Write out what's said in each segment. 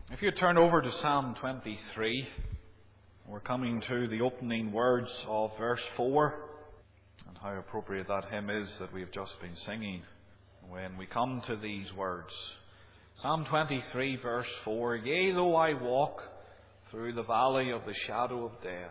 If you turn over to Psalm 23, we're coming to the opening words of verse 4, and how appropriate that hymn is that we have just been singing when we come to these words. Psalm 23, verse 4, Yea, though I walk through the valley of the shadow of death,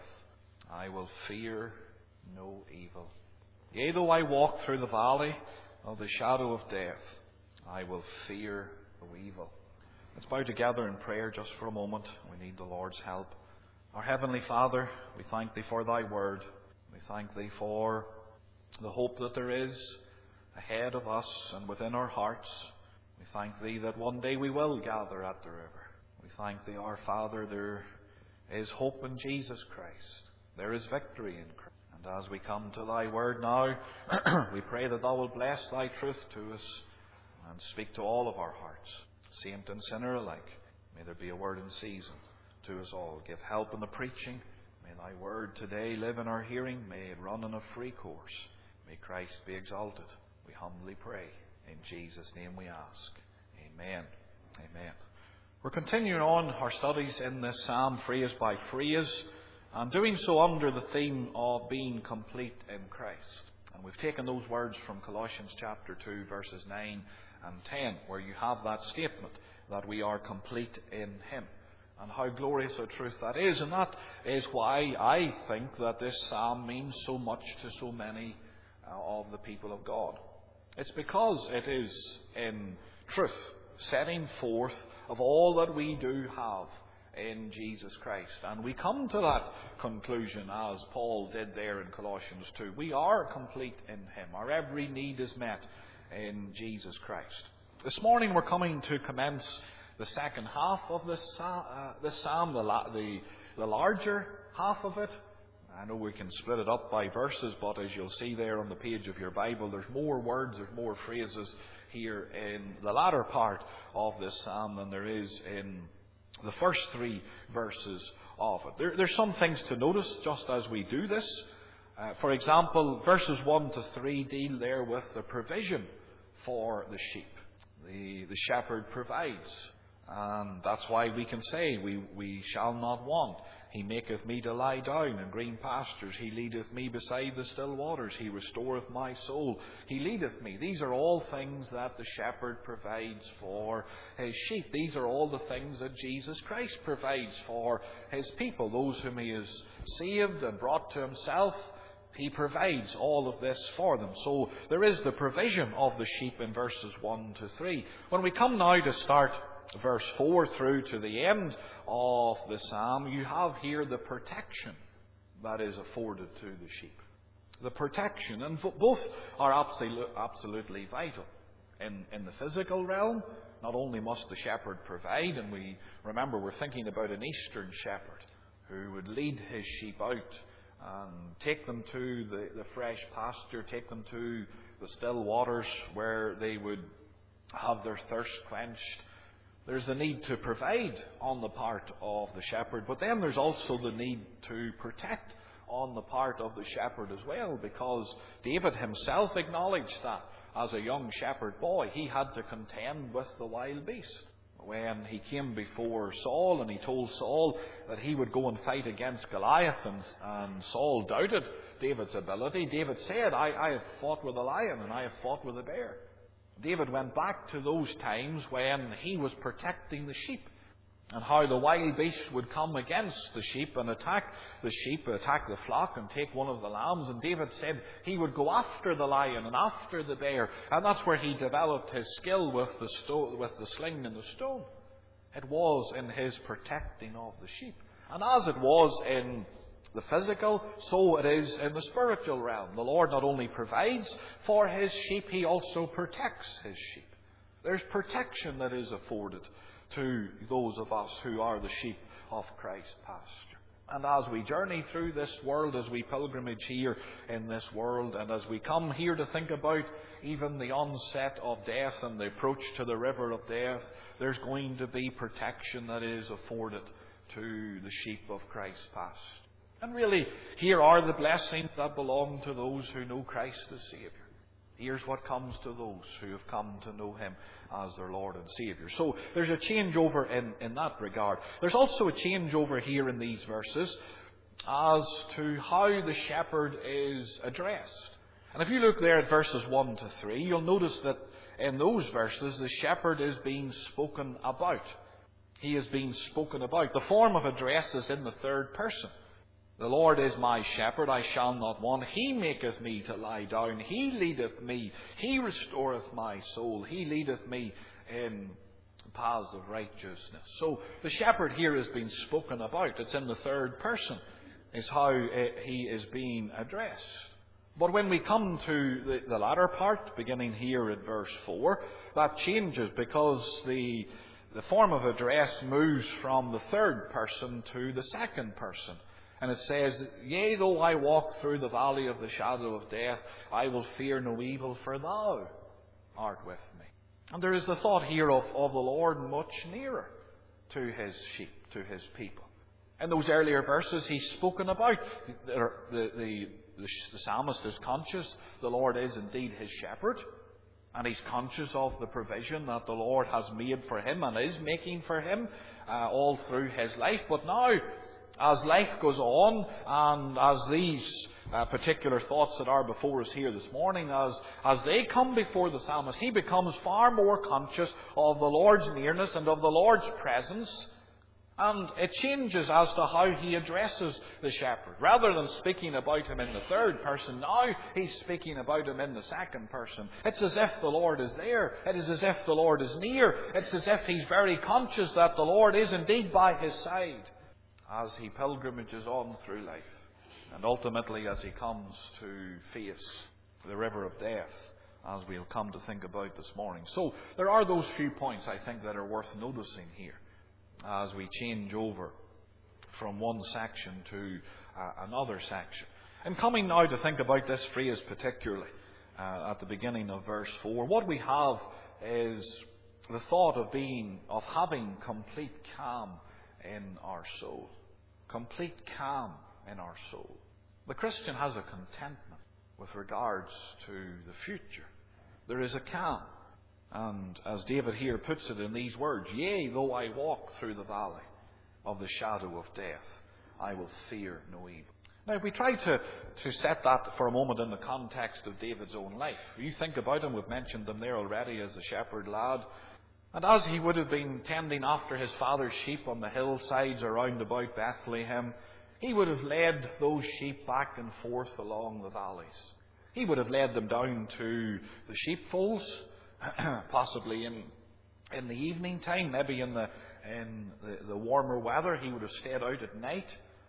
I will fear no evil. Yea, though I walk through the valley of the shadow of death, I will fear no evil. Let's bow together in prayer just for a moment. We need the Lord's help. Our Heavenly Father, we thank Thee for Thy Word. We thank Thee for the hope that there is ahead of us and within our hearts. We thank Thee that one day we will gather at the river. We thank Thee, our Father, there is hope in Jesus Christ. There is victory in Christ. And as we come to Thy Word now, we pray that Thou will bless Thy truth to us and speak to all of our hearts. Saint and sinner alike, may there be a word in season to us all. Give help in the preaching. May Thy word today live in our hearing. May it run in a free course. May Christ be exalted. We humbly pray. In Jesus' name we ask. Amen. Amen. We're continuing on our studies in this psalm, phrase by phrase, and doing so under the theme of being complete in Christ. And we've taken those words from Colossians chapter 2, verses 9 and 10, where you have that statement that we are complete in Him. And how glorious a truth that is. And that is why I think that this psalm means so much to so many of the people of God. It's because it is in truth setting forth of all that we do have in Jesus Christ. And we come to that conclusion as Paul did there in Colossians 2. We are complete in Him. Our every need is met in Jesus Christ. This morning we're coming to commence the second half of this psalm, the larger half of it. I know we can split it up by verses, but as you'll see there on the page of your Bible, there's more words, there's more phrases here in the latter part of this psalm than there is in the first three verses of it. There's some things to notice just as we do this. For example, verses 1 to 3 deal there with the provision for the sheep. The shepherd provides. And that's why we can say, we shall not want. He maketh me to lie down in green pastures. He leadeth me beside the still waters. He restoreth my soul. He leadeth me. These are all things that the shepherd provides for His sheep. These are all the things that Jesus Christ provides for His people, those whom He has saved and brought to Himself. He provides all of this for them. So there is the provision of the sheep in verses 1 to 3. When we come now to start verse 4 through to the end of the psalm, you have here the protection that is afforded to the sheep. The protection, and both are absolutely vital. In the physical realm, not only must the shepherd provide, and we remember we're thinking about an eastern shepherd who would lead his sheep out and take them to the fresh pasture, take them to the still waters where they would have their thirst quenched. There's the need to provide on the part of the shepherd, but then there's also the need to protect on the part of the shepherd as well, because David himself acknowledged that as a young shepherd boy he had to contend with the wild beast. When he came before Saul and he told Saul that he would go and fight against Goliath, and Saul doubted David's ability, David said, I have fought with a lion and I have fought with a bear. David went back to those times when he was protecting the sheep, and how the wild beast would come against the sheep and attack the flock and take one of the lambs. And David said he would go after the lion and after the bear, and that's where he developed his skill with the sling and the stone. It was in his protecting of the sheep. And as it was in the physical, so it is in the spiritual realm. The Lord not only provides for His sheep, He also protects His sheep. There's protection that is afforded to those of us who are the sheep of Christ's pasture. And as we journey through this world, as we pilgrimage here in this world, and as we come here to think about even the onset of death and the approach to the river of death, there's going to be protection that is afforded to the sheep of Christ's pasture. And really, here are the blessings that belong to those who know Christ as Saviour. Here's what comes to those who have come to know Him as their Lord and Saviour. So there's a changeover in that regard. There's also a changeover here in these verses as to how the shepherd is addressed. And if you look there at verses 1 to 3, you'll notice that in those verses the shepherd is being spoken about. He is being spoken about. The form of address is in the third person. The Lord is my shepherd, I shall not want. He maketh me to lie down. He leadeth me. He restoreth my soul. He leadeth me in paths of righteousness. So the shepherd here is being spoken about. It's in the third person, is how he is being addressed. But when we come to the latter part, beginning here at verse 4, that changes because the form of address moves from the third person to the second person. And it says, Yea, though I walk through the valley of the shadow of death, I will fear no evil, for thou art with me. And there is the thought here of the Lord much nearer to His sheep, to His people. In those earlier verses, He's spoken about. The psalmist is conscious the Lord is indeed his shepherd. And he's conscious of the provision that the Lord has made for him and is making for him all through his life. But now, as life goes on, and as these particular thoughts that are before us here this morning, as they come before the psalmist, he becomes far more conscious of the Lord's nearness and of the Lord's presence. And it changes as to how he addresses the shepherd. Rather than speaking about him in the third person, now he's speaking about him in the second person. It's as if the Lord is there. It is as if the Lord is near. It's as if he's very conscious that the Lord is indeed by his side as he pilgrimages on through life. And ultimately as he comes to face the river of death, as we'll come to think about this morning. So there are those few points, I think, that are worth noticing here as we change over from one section to another section. And coming now to think about this phrase particularly at the beginning of verse 4, what we have is the thought of having complete calm in our soul. Complete calm in our soul. The Christian has a contentment with regards to the future. There is a calm. And as David here puts it in these words, Yea, though I walk through the valley of the shadow of death, I will fear no evil. Now, if we try to set that for a moment in the context of David's own life, you think about him, we've mentioned him there already as a shepherd lad. And as he would have been tending after his father's sheep on the hillsides around about Bethlehem, he would have led those sheep back and forth along the valleys. He would have led them down to the sheepfolds, possibly in the evening time, maybe in the warmer weather. He would have stayed out at night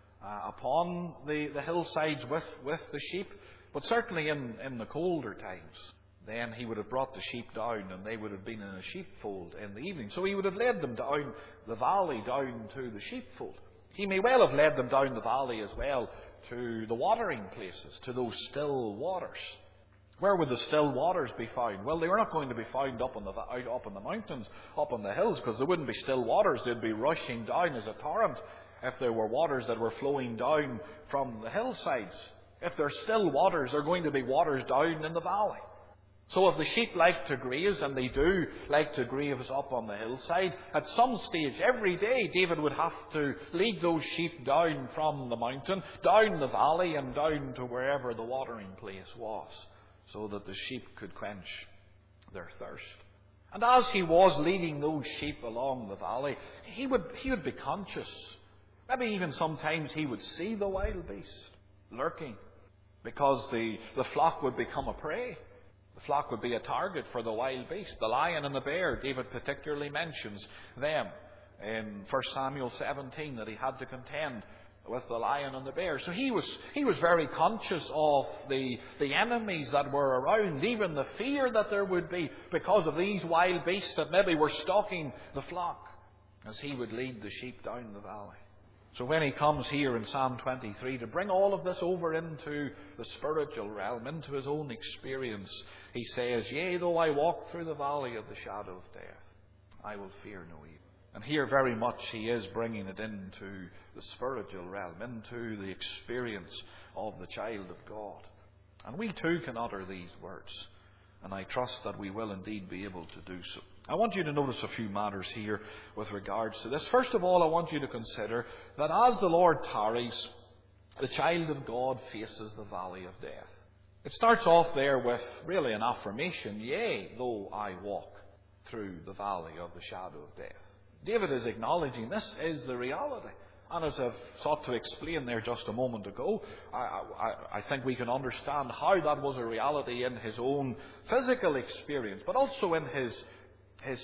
upon the hillsides with the sheep. But certainly in the colder times, then he would have brought the sheep down and they would have been in a sheepfold in the evening. So he would have led them down the valley, down to the sheepfold. He may well have led them down the valley as well to the watering places, to those still waters. Where would the still waters be found? Well, they were not going to be found up in the mountains, up on the hills, because there wouldn't be still waters. They'd be rushing down as a torrent if there were waters that were flowing down from the hillsides. If there's still waters, there are going to be waters down in the valley. So if the sheep like to graze, and they do like to graze up on the hillside, at some stage every day David would have to lead those sheep down from the mountain, down the valley, and down to wherever the watering place was, so that the sheep could quench their thirst. And as he was leading those sheep along the valley, he would be conscious. Maybe even sometimes he would see the wild beast lurking, because the flock would become a prey. The flock would be a target for the wild beast. The lion and the bear, David particularly mentions them in 1 Samuel 17, that he had to contend with the lion and the bear. So he was very conscious of the enemies that were around, even the fear that there would be because of these wild beasts that maybe were stalking the flock as he would lead the sheep down the valley. So when he comes here in Psalm 23 to bring all of this over into the spiritual realm, into his own experience, he says, Yea, though I walk through the valley of the shadow of death, I will fear no evil. And here very much he is bringing it into the spiritual realm, into the experience of the child of God. And we too can utter these words. And I trust that we will indeed be able to do so. I want you to notice a few matters here with regards to this. First of all, I want you to consider that as the Lord tarries, the child of God faces the valley of death. It starts off there with really an affirmation, yea, though I walk through the valley of the shadow of death. David is acknowledging this is the reality. And as I've sought to explain there just a moment ago, I think we can understand how that was a reality in his own physical experience, but also in his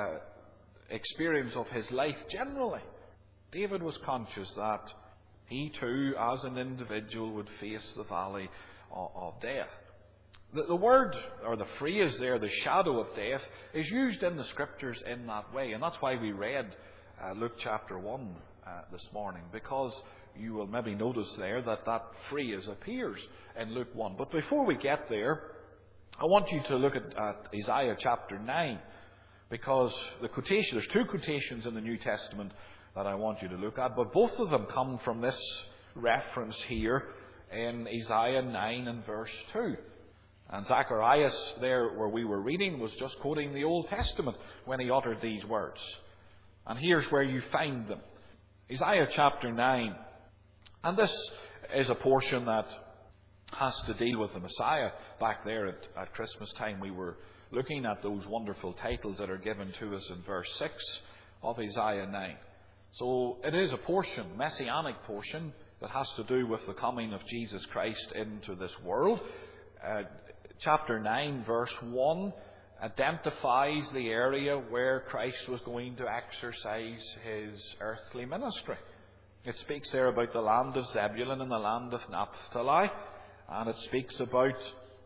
experience of his life generally. David was conscious that he too, as an individual, would face the valley of death. The word, or the phrase there, the shadow of death, is used in the Scriptures in that way. And that's why we read Luke chapter 1 this morning, because you will maybe notice there that that phrase appears in Luke 1. But before we get there, I want you to look at Isaiah chapter 9, because there's two quotations in the New Testament that I want you to look at, but both of them come from this reference here in Isaiah 9 and verse 2. And Zacharias, there where we were reading, was just quoting the Old Testament when he uttered these words. And here's where you find them. Isaiah chapter 9. And this is a portion that has to deal with the Messiah. Back there at Christmas time, we were looking at those wonderful titles that are given to us in verse 6 of Isaiah 9. So it is a portion, messianic portion, that has to do with the coming of Jesus Christ into this world. Chapter 9, verse 1, identifies the area where Christ was going to exercise his earthly ministry. It speaks there about the land of Zebulun and the land of Naphtali, and it speaks about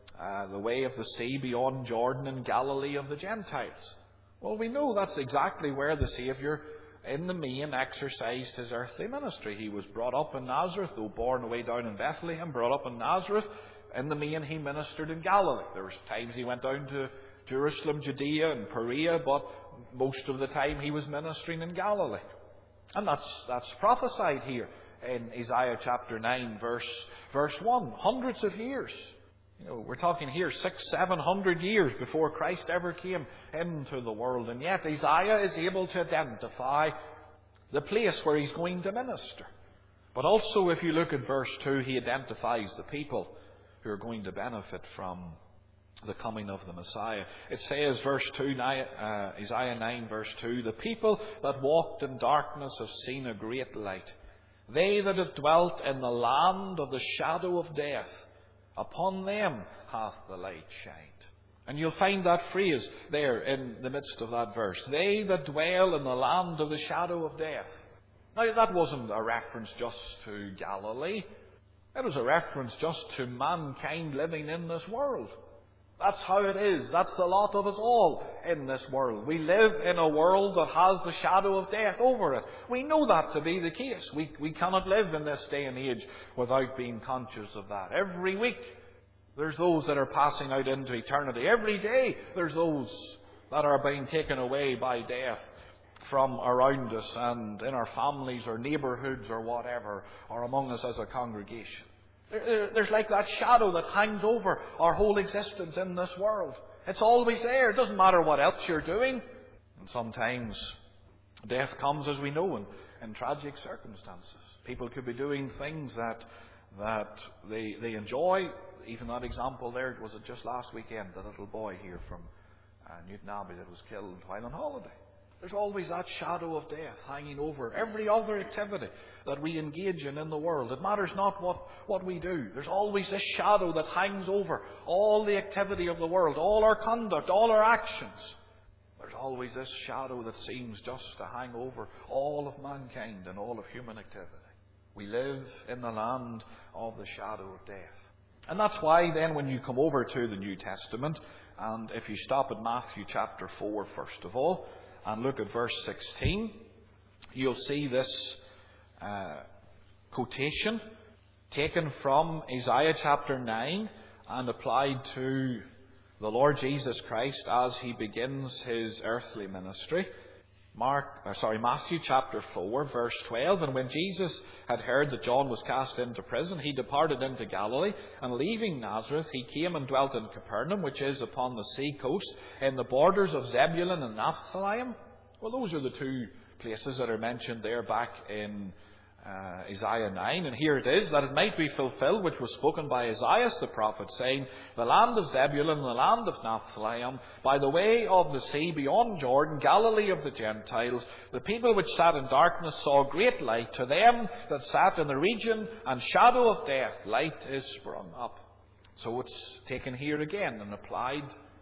the way of the sea beyond Jordan and Galilee of the Gentiles. Well, we know that's exactly where the Saviour, in the main, exercised his earthly ministry. He was brought up in Nazareth, though born away down in Bethlehem, brought up in Nazareth. In the main, he ministered in Galilee. There was times he went down to Jerusalem, Judea and Perea, but most of the time he was ministering in Galilee. And that's prophesied here in Isaiah chapter 9, verse 1. Hundreds of years. We're talking here 600-700 years before Christ ever came into the world. And yet Isaiah is able to identify the place where he's going to minister. But also, if you look at verse 2, he identifies the people who are going to benefit from the coming of the Messiah. It says, verse 2, Isaiah 9, verse 2, the people that walked in darkness have seen a great light. They that have dwelt in the land of the shadow of death, upon them hath the light shined. And you'll find that phrase there in the midst of that verse. They that dwell in the land of the shadow of death. Now, that wasn't a reference just to Galilee. It was a reference just to mankind living in this world. That's how it is. That's the lot of us all in this world. We live in a world that has the shadow of death over it. We know that to be the case. We cannot live in this day and age without being conscious of that. Every week, there's those that are passing out into eternity. Every day, there's those that are being taken away by death from around us and in our families or neighbourhoods or whatever, or among us as a congregation. There's like that shadow that hangs over our whole existence in this world. It's always there. It doesn't matter what else you're doing. And sometimes death comes, as we know, in tragic circumstances. People could be doing things that they enjoy. Even that example there, was it just last weekend, the little boy here from Newton Abbey that was killed while on holiday. There's always that shadow of death hanging over every other activity that we engage in the world. It matters not what we do. There's always this shadow that hangs over all the activity of the world, all our conduct, all our actions. There's always this shadow that seems just to hang over all of mankind and all of human activity. We live in the land of the shadow of death. And that's why then when you come over to the New Testament, and if you stop at Matthew chapter 4 first of all, and look at verse 16, you'll see this quotation taken from Isaiah chapter 9 and applied to the Lord Jesus Christ as he begins his earthly ministry. Matthew chapter 4, verse 12. And when Jesus had heard that John was cast into prison, he departed into Galilee, and leaving Nazareth, he came and dwelt in Capernaum, which is upon the sea coast, in the borders of Zebulun and Naphtali. Well, those are the two places that are mentioned there back in Isaiah 9. And here it is, that it might be fulfilled, which was spoken by Isaiah the prophet, saying, the land of Zebulun and the land of Naphtali, by the way of the sea beyond Jordan, Galilee of the Gentiles, the people which sat in darkness saw great light. To them that sat in the region and shadow of death, light is sprung up. So it's taken here again and applied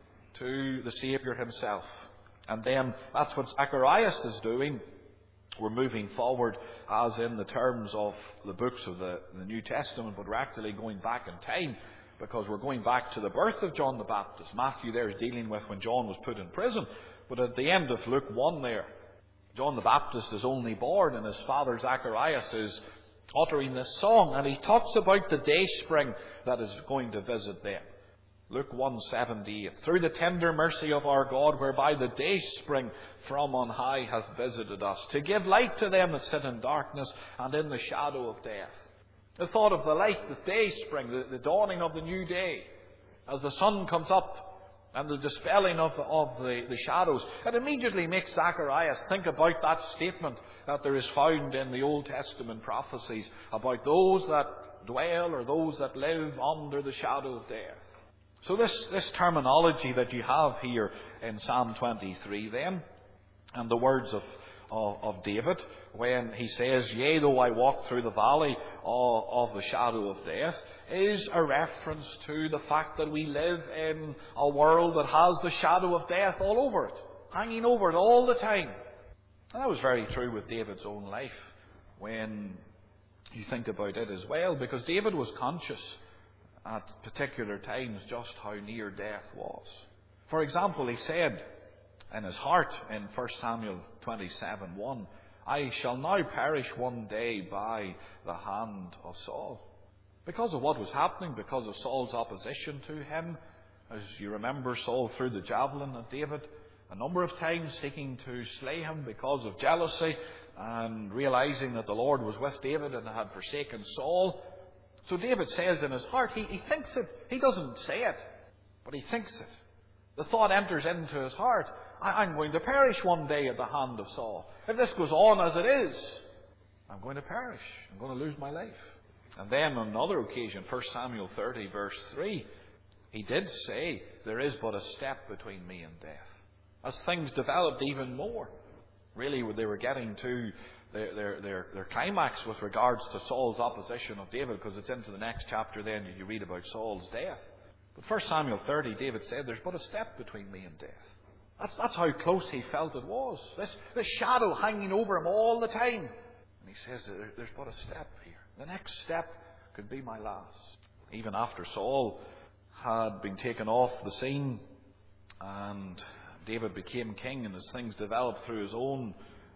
to the Saviour himself. And then that's what Zacharias is doing. We're moving forward as in the terms of the books of the New Testament, but we're actually going back in time, because we're going back to the birth of John the Baptist. Matthew there is dealing with when John was put in prison, but at the end of Luke 1 there, John the Baptist is only born, and his father Zacharias is uttering this song, and he talks about the day spring that is going to visit them. Luke 1:78. Through the tender mercy of our God, whereby the day spring from on high hath visited us, to give light to them that sit in darkness and in the shadow of death. The thought of the light, the day spring, the dawning of the new day, as the sun comes up and the dispelling of the shadows, it immediately makes Zacharias think about that statement that there is found in the Old Testament prophecies about those that dwell or those that live under the shadow of death. So this terminology that you have here in Psalm 23 then, and the words of David, when he says, yea, though I walk through the valley of the shadow of death, is a reference to the fact that we live in a world that has the shadow of death all over it, hanging over it all the time. And that was very true with David's own life when you think about it as well, because David was conscious at particular times just how near death was. For example, he said in his heart in 1 Samuel 27:1, I shall now perish one day by the hand of Saul. Because of what was happening, because of Saul's opposition to him. As you remember, Saul threw the javelin at David a number of times, seeking to slay him because of jealousy and realizing that the Lord was with David and had forsaken Saul. So David says in his heart, he thinks it. He doesn't say it, but he thinks it. The thought enters into his heart, I'm going to perish one day at the hand of Saul. If this goes on as it is, I'm going to perish. I'm going to lose my life. And then on another occasion, 1 Samuel 30 verse 3, he did say, there is but a step between me and death. As things developed even more, really they were getting to their climax with regards to Saul's opposition of David, because it's into the next chapter then you read about Saul's death. But 1 Samuel 30, David said, there's but a step between me and death. That's how close he felt it was. This shadow hanging over him all the time. And he says, there's but a step here. The next step could be my last. Even after Saul had been taken off the scene and David became king, and as things developed through his own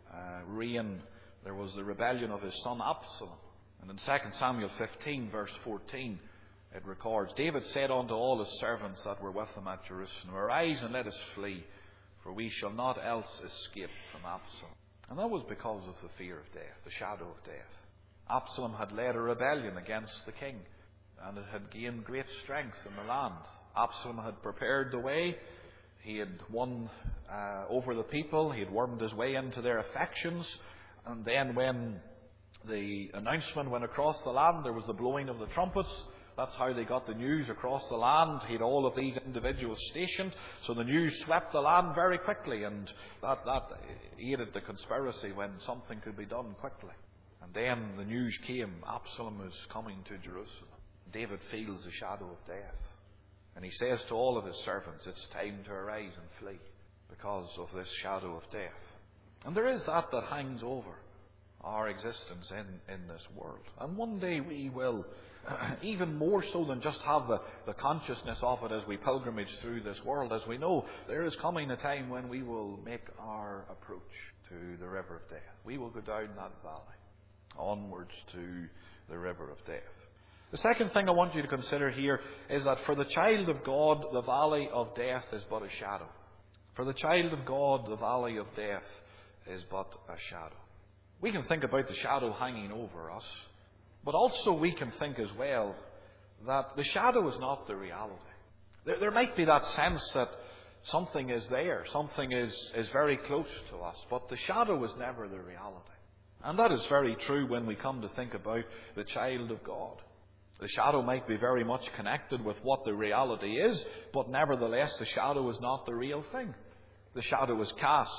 reign, there was the rebellion of his son Absalom. And in 2 Samuel 15 verse 14 it records, David said unto all his servants that were with him at Jerusalem, arise and let us flee, for we shall not else escape from Absalom. And that was because of the fear of death, the shadow of death. Absalom had led a rebellion against the king, and it had gained great strength in the land. Absalom had prepared the way. He had won over the people. He had wormed his way into their affections. And then when the announcement went across the land, there was the blowing of the trumpets. That's how they got the news across the land. He had all of these individuals stationed, so the news swept the land very quickly, and that aided the conspiracy when something could be done quickly. And then the news came, Absalom is coming to Jerusalem. David feels the shadow of death. And he says to all of his servants, it's time to arise and flee because of this shadow of death. And there is that hangs over our existence in this world. And one day we will, even more so than just have the consciousness of it as we pilgrimage through this world, as we know there is coming a time when we will make our approach to the river of death. We will go down that valley, onwards to the river of death. The second thing I want you to consider here is that for the child of God, the valley of death is but a shadow. For the child of God, the valley of death is but a shadow. We can think about the shadow hanging over us, but also we can think as well that the shadow is not the reality. There might be that sense that something is there, something is very close to us, but the shadow is never the reality. And that is very true when we come to think about the child of God. The shadow might be very much connected with what the reality is, but nevertheless the shadow is not the real thing. The shadow is cast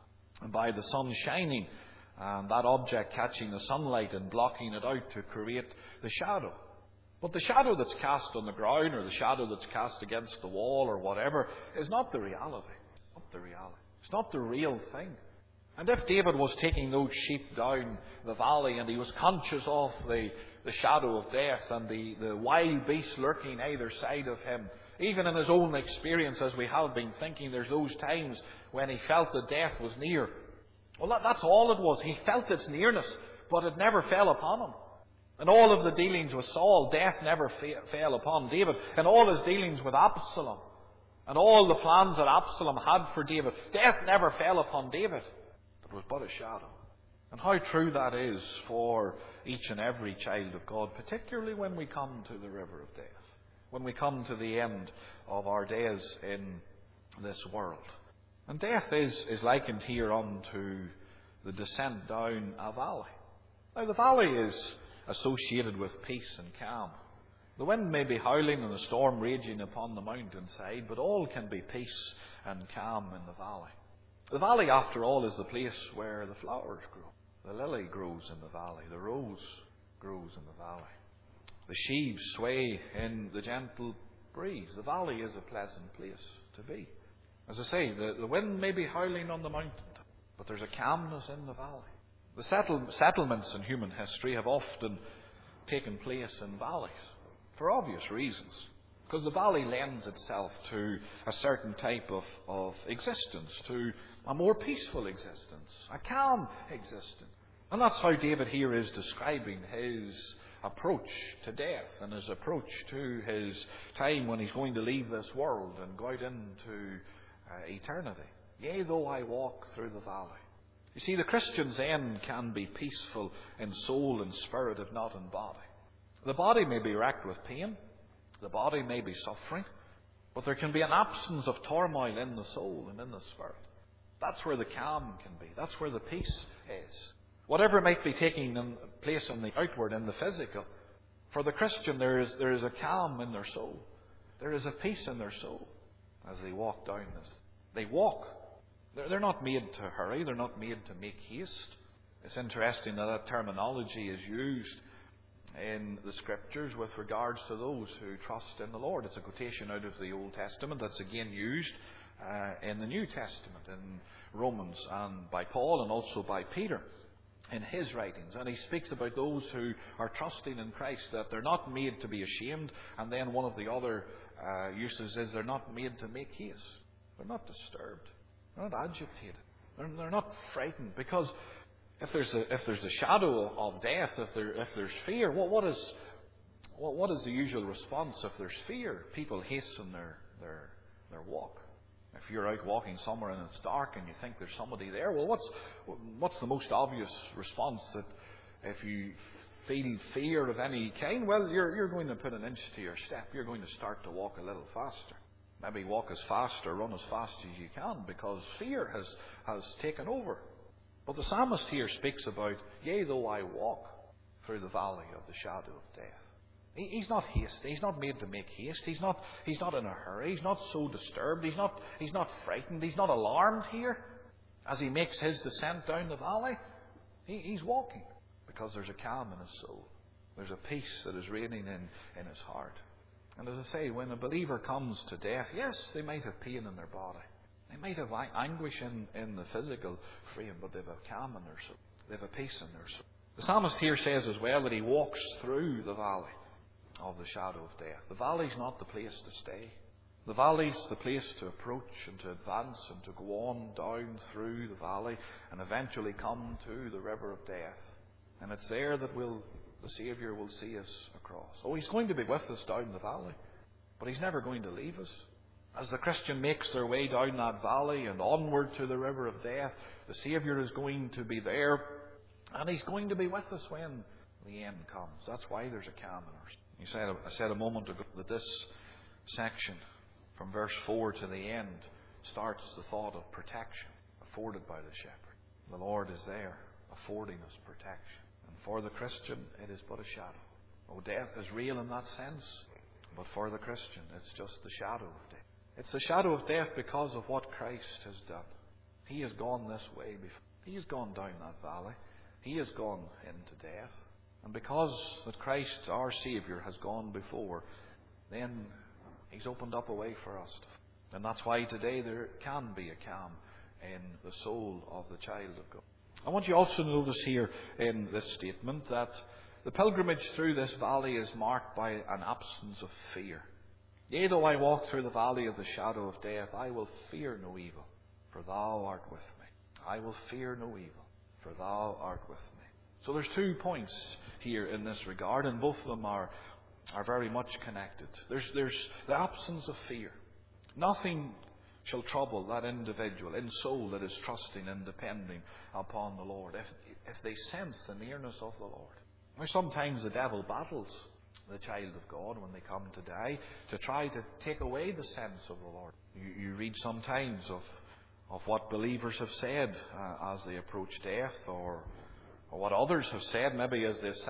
by the sun shining and that object catching the sunlight and blocking it out to create the shadow. But the shadow that's cast on the ground, or the shadow that's cast against the wall or whatever, is not the reality. It's not the reality. It's not the real thing. And if David was taking those sheep down the valley and he was conscious of the shadow of death and the wild beasts lurking either side of him, even in his own experience, as we have been thinking, there's those times when he felt that death was near. Well, that's all it was. He felt its nearness, but it never fell upon him. In all of the dealings with Saul, death never fell upon David. In all his dealings with Absalom, and all the plans that Absalom had for David, death never fell upon David. It was but a shadow. And how true that is for each and every child of God, particularly when we come to the river of death, when we come to the end of our days in this world. And death is likened here unto the descent down a valley. Now, the valley is associated with peace and calm. The wind may be howling and the storm raging upon the mountainside, but all can be peace and calm in the valley. The valley, after all, is the place where the flowers grow. The lily grows in the valley. The rose grows in the valley. The sheaves sway in the gentle breeze. The valley is a pleasant place to be. As I say, the wind may be howling on the mountain, but there's a calmness in the valley. The settlements in human history have often taken place in valleys, for obvious reasons. Because the valley lends itself to a certain type of existence, to a more peaceful existence, a calm existence. And that's how David here is describing his approach to death and his approach to his time when he's going to leave this world and go out into eternity. Yea, though I walk through the valley. You see, the Christian's end can be peaceful in soul and spirit, if not in body. The body may be racked with pain. The body may be suffering. But there can be an absence of turmoil in the soul and in the spirit. That's where the calm can be. That's where the peace is. Whatever might be taking place in the outward, in the physical, for the Christian there is a calm in their soul. There is a peace in their soul as they walk down this. They walk. They're not made to hurry. They're not made to make haste. It's interesting that terminology is used in the Scriptures with regards to those who trust in the Lord. It's a quotation out of the Old Testament that's again used in the New Testament, in Romans, and by Paul and also by Peter in his writings. And he speaks about those who are trusting in Christ, that they're not made to be ashamed. And then one of the other uses is they're not made to make haste. They're not disturbed. They're not agitated. They're not frightened. Because if there's a shadow of death, if there's fear, what is the usual response? If there's fear, people hasten their walk. If you're out walking somewhere and it's dark and you think there's somebody there, well, what's the most obvious response? That if you feel fear of any kind, well, you're going to put an inch to your step. You're going to start to walk a little faster. Maybe walk as fast or run as fast as you can, because fear has taken over. But the psalmist here speaks about, yea, though I walk through the valley of the shadow of death. He's not hasty. He's not made to make haste. He's not in a hurry. He's not so disturbed. He's not frightened. He's not alarmed here as he makes his descent down the valley. He's walking because there's a calm in his soul. There's a peace that is reigning in his heart. And as I say, when a believer comes to death, yes, they might have pain in their body. They might have anguish in the physical frame, but they have a calm in their soul. They have a peace in their soul. The psalmist here says as well that he walks through the valley of the shadow of death. The valley's not the place to stay. The valley's the place to approach and to advance and to go on down through the valley and eventually come to the river of death. And it's there that the Saviour will see us across. Oh, He's going to be with us down the valley, but He's never going to leave us. As the Christian makes their way down that valley and onward to the river of death, the Saviour is going to be there, and He's going to be with us when the end comes. That's why there's a calm in our. I said a moment ago that this section, from verse 4 to the end, starts the thought of protection afforded by the shepherd. The Lord is there, affording us protection. And for the Christian, it is but a shadow. Oh, death is real in that sense, but for the Christian, it's just the shadow of death. It's the shadow of death because of what Christ has done. He has gone this way before. He has gone down that valley. He has gone into death. And because that Christ, our Saviour, has gone before, then He's opened up a way for us. And that's why today there can be a calm in the soul of the child of God. I want you also to notice here in this statement that the pilgrimage through this valley is marked by an absence of fear. Yea, though I walk through the valley of the shadow of death, I will fear no evil, for Thou art with me. I will fear no evil, for Thou art with me. So there's 2 points here in this regard, and both of them are very much connected. There's the absence of fear. Nothing shall trouble that individual in soul that is trusting and depending upon the Lord, if they sense the nearness of the Lord. Now, sometimes the devil battles the child of God when they come to die to try to take away the sense of the Lord. You read sometimes of what believers have said as they approach death, or what others have said maybe as they've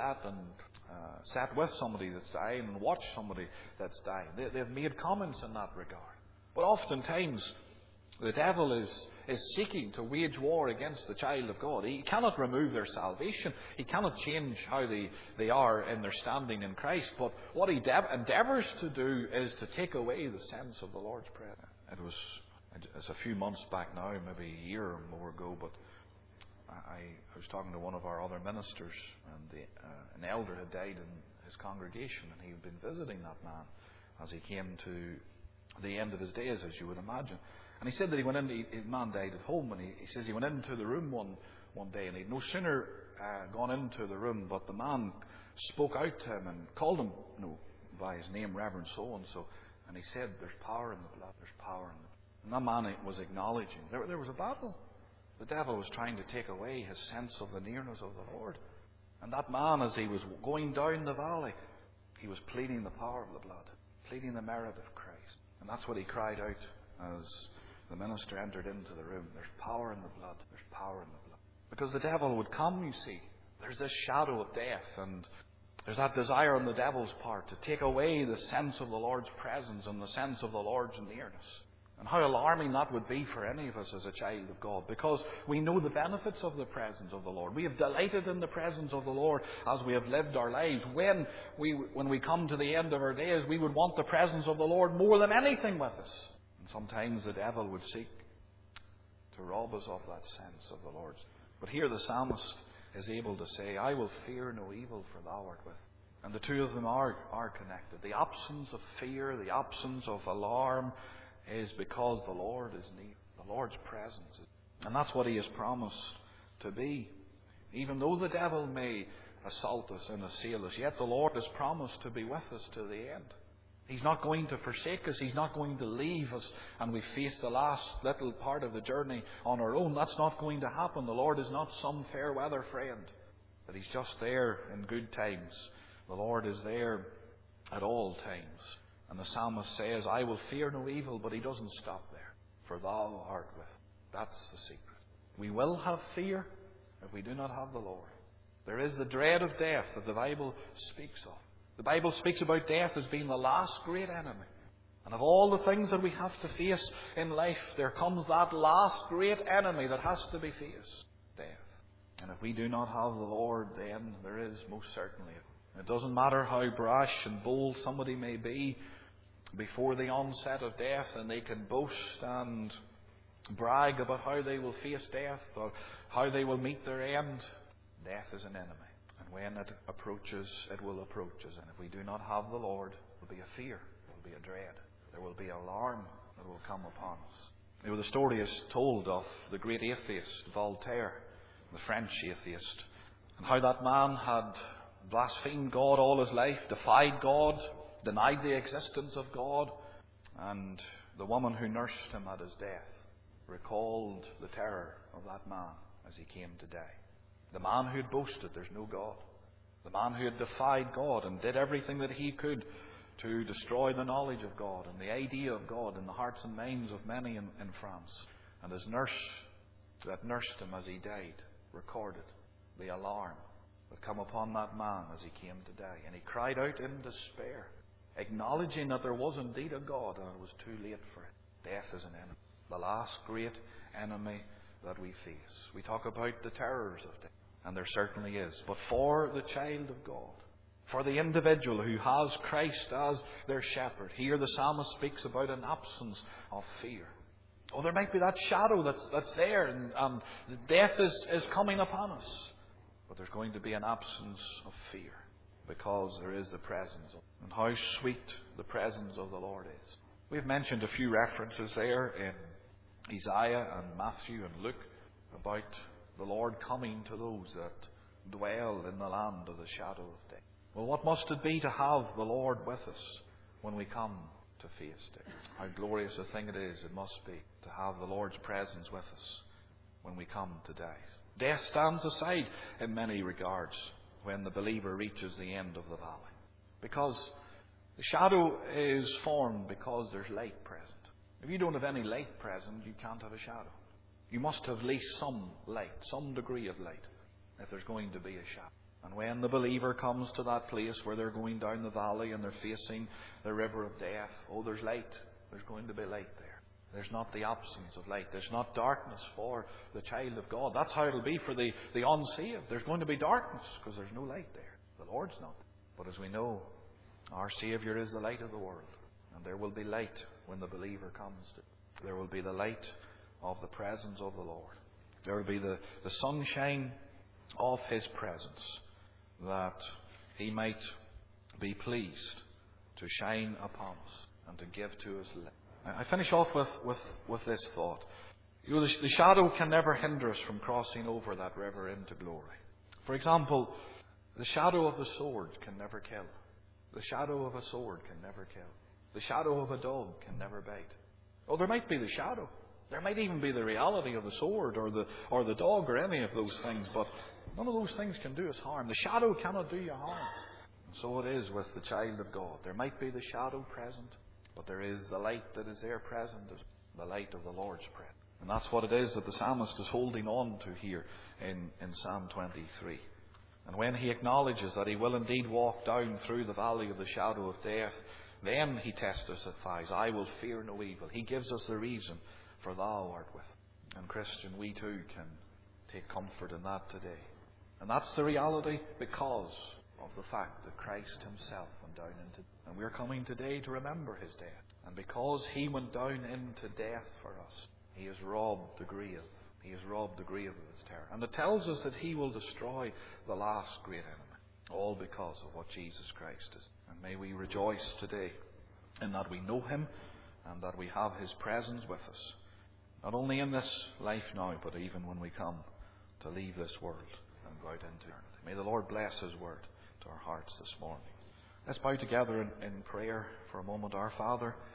sat with somebody that's dying and watched somebody that's dying. They've made comments in that regard. But oftentimes the devil is seeking to wage war against the child of God. He cannot remove their salvation. He cannot change how they are in their standing in Christ. But what he endeavours to do is to take away the sense of the Lord's presence. It's a few months back now, maybe a year or more ago, but I was talking to one of our other ministers, and an elder had died in his congregation, and he had been visiting that man as he came to the end of his days, as you would imagine. And he said that he went in, his man died at home, and he says he went into the room one day, and he'd no sooner gone into the room, but the man spoke out to him and called him by his name, Reverend so-and-so, and he said, "There's power in the blood, there's power in the blood." And that man was acknowledging there was a battle. The devil was trying to take away his sense of the nearness of the Lord. And that man, as he was going down the valley, he was pleading the power of the blood, pleading the merit of Christ. And that's what he cried out as the minister entered into the room. There's power in the blood. There's power in the blood. Because the devil would come, you see. There's this shadow of death, and there's that desire on the devil's part to take away the sense of the Lord's presence and the sense of the Lord's nearness. And how alarming that would be for any of us as a child of God, because we know the benefits of the presence of the Lord. We have delighted in the presence of the Lord as we have lived our lives. When we come to the end of our days, we would want the presence of the Lord more than anything with us. And sometimes the devil would seek to rob us of that sense of the Lord's. But here the psalmist is able to say, "I will fear no evil, for Thou art with me." And the two of them are connected. The absence of fear, the absence of alarm, is because the Lord is near. The Lord's presence is. And that's what He has promised to be. Even though the devil may assault us and assail us, yet the Lord has promised to be with us to the end. He's not going to forsake us. He's not going to leave us and we face the last little part of the journey on our own. That's not going to happen. The Lord is not some fair weather friend, but He's just there in good times. The Lord is there at all times. And the psalmist says, "I will fear no evil," but he doesn't stop there. "For Thou art with me." That's the secret. We will have fear if we do not have the Lord. There is the dread of death that the Bible speaks of. The Bible speaks about death as being the last great enemy. And of all the things that we have to face in life, there comes that last great enemy that has to be faced, death. And if we do not have the Lord, then there is most certainly. It doesn't matter how brash and bold somebody may be before the onset of death, and they can boast and brag about how they will face death or how they will meet their end. Death is an enemy. And when it approaches, it will approach us. And if we do not have the Lord, there will be a fear, there will be a dread, there will be alarm that will come upon us. The story is told of the great atheist, Voltaire, the French atheist, and how that man had blasphemed God all his life, defied God, denied the existence of God, and The woman who nursed him at his death recalled the terror of that man as he came to die. The man who had boasted there's no God. The man who had defied God and did everything that he could to destroy the knowledge of God and the idea of God in the hearts and minds of many in France. And his nurse that nursed him as he died recorded the alarm that come upon that man as he came to die. And he cried out in despair, acknowledging that there was indeed a God and it was too late for it. Death is an enemy. The last great enemy that we face. We talk about the terrors of death, and there certainly is. But for the child of God, for the individual who has Christ as their shepherd, here the psalmist speaks about an absence of fear. Oh, there might be that shadow that's there, and death is coming upon us. But there's going to be an absence of fear, because there is the presence. And how sweet the presence of the Lord is. We've mentioned a few references there in Isaiah and Matthew and Luke about the Lord coming to those that dwell in the land of the shadow of death. Well, what must it be to have the Lord with us when we come to face death? How glorious a thing it is, it must be, to have the Lord's presence with us when we come to die. Death stands aside in many regards when the believer reaches the end of the valley. Because the shadow is formed because there's light present. If you don't have any light present, you can't have a shadow. You must have at least some light, some degree of light, if there's going to be a shadow. And when the believer comes to that place where they're going down the valley and they're facing the river of death, oh, there's light. There's going to be light there. There's not the absence of light. There's not darkness for the child of God. That's how it'll be for the unsaved. There's going to be darkness because there's no light there. The Lord's not. But as we know, our Saviour is the light of the world. And there will be light when the believer comes to it. There will be the light of the presence of the Lord. There will be the sunshine of His presence, that He might be pleased to shine upon us and to give to us light. I finish off with this thought. You know, the shadow can never hinder us from crossing over that river into glory. For example, the shadow of the sword can never kill. The shadow of a sword can never kill. The shadow of a dog can never bite. Oh, there might be the shadow. There might even be the reality of the sword or the dog or any of those things, but none of those things can do us harm. The shadow cannot do you harm. And so it is with the child of God. There might be the shadow present, but there is the light that is there present, the light of the Lord's presence. And that's what it is that the psalmist is holding on to here in Psalm 23. And when he acknowledges that he will indeed walk down through the valley of the shadow of death, then he testifies, I will fear no evil. He gives us the reason, for thou art with me. And Christian, we too can take comfort in that today. And that's the reality because of the fact that Christ Himself went down into, and we're coming today to remember His death. And because He went down into death for us, He has robbed the grave. He has robbed the grave of its terror. And it tells us that He will destroy the last great enemy. All because of what Jesus Christ is. And may we rejoice today in that we know Him and that we have His presence with us. Not only in this life now, but even when we come to leave this world and go out into eternity. May the Lord bless His word to our hearts this morning. Let's bow together in prayer for a moment. Our Father,